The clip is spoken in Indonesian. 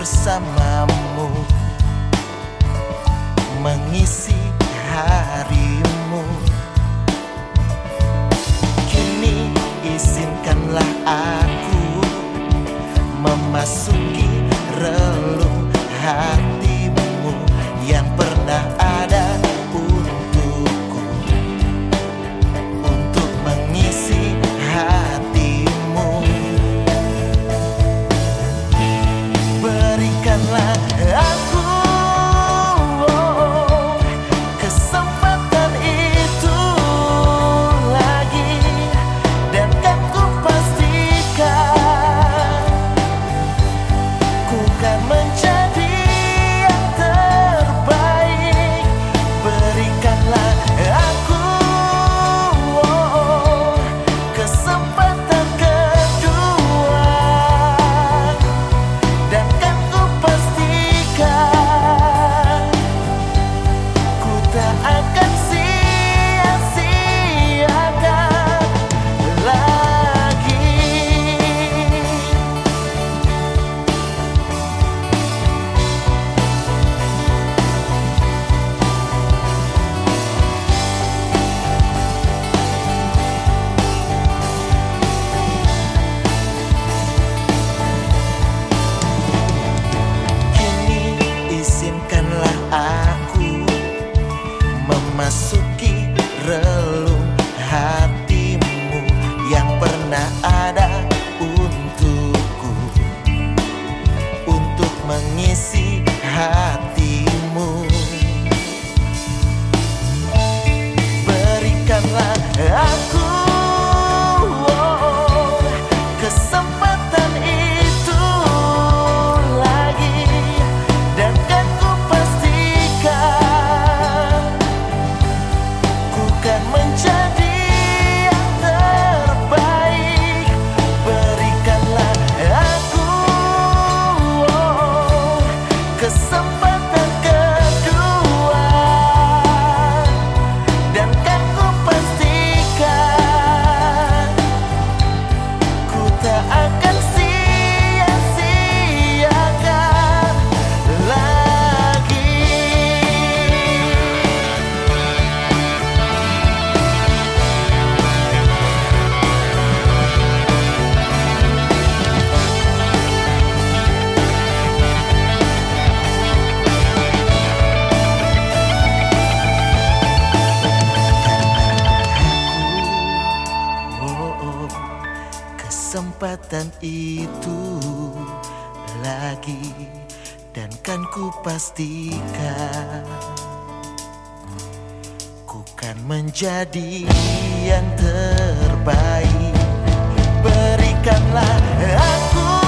bersamamu, mengisi harimu. Kini izinkanlah aku memasuki relung hatimu yang pernah ada untukku, untuk mengisi hatimu. Berikanlah aku kesempatan itu lagi, dan kan ku pastikan ku kan menjadi yang terbaik. Berikanlah aku kesempatan kedua, dan kan ku pastikan ku tak akan sia-siakan lagi. Kini izinkanlah aku memasuki relung hatimu yang pernah ada untukku, untuk mengisi hatimu. Berikanlah aku kesempatan itu lagi, dan kan ku pastikan ku kan menjadi yang terbaik. Berikanlah aku kesempatan kedua, dan kan ku pastikan ku tak akan sia-siakan lagi. Kesempatan itu lagi, dan kan ku pastikan ku kan menjadi yang terbaik. Berikanlah aku